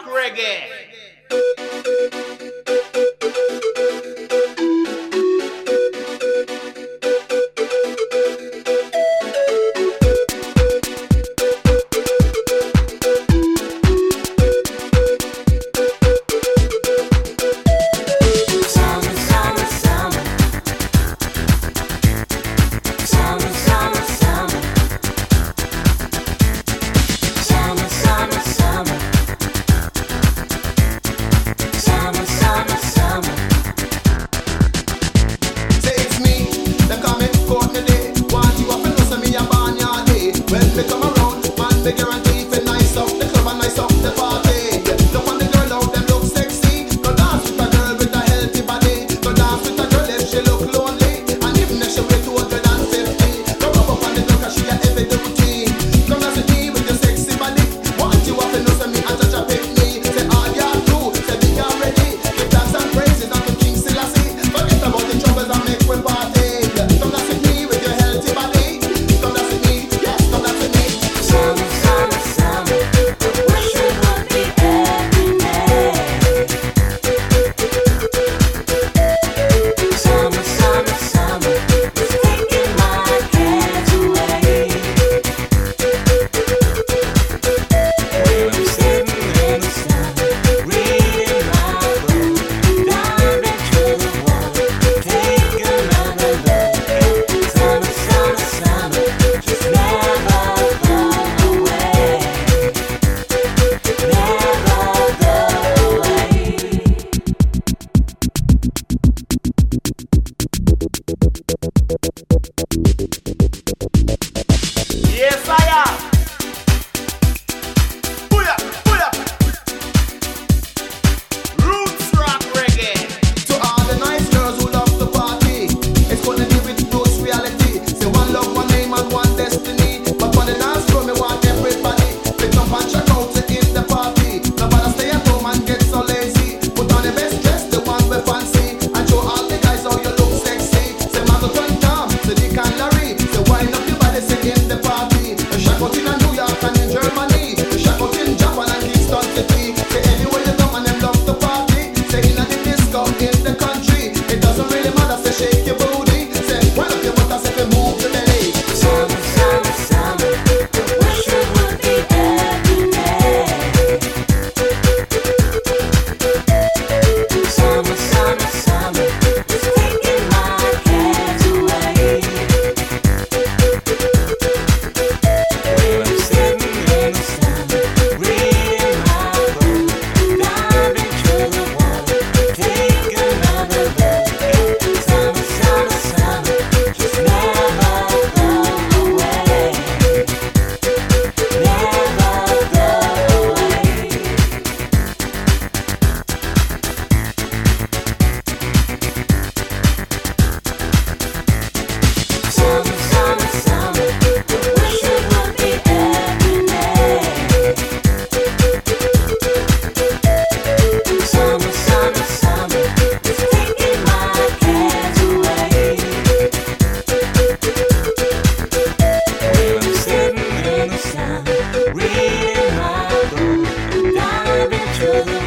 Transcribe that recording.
reggae. Yes, I am. Booyah, booyah. Roots rock reggae. To all the nice girls who love to party, it's gonna live with Roots reality. Say one love, one name, and one destiny. But for the dance floor, me want everybody. Pick up and check out it in the party. Nobody stay at home and get so lazy. Put on the best dress, the one we fancy, and show all the guys how you look sexy. Say man go turn down, say Dick and Larry. Say wind up your body, say in the party. Shack out in New York and in Germany. Shack out in Japan and Kingston City. Say anywhere you come and them love to party. Say in the disco in the country. It doesn't really matter, say shake your booty. Say wind up your butt, say move your belly. Summer, summer, summer, I wish it would be every day. Summer, summer, summer, it's taking my cares away. When I'm sitting in the sun, reading my book, diving through the water, take another look. Summer, summer, summer, just never go away. Never go away. Summer, summer, summer, I wish it would be every day. Summer, summer, summer, it's taking my cares away. When I'm sitting in the sun, reading my book, diving through the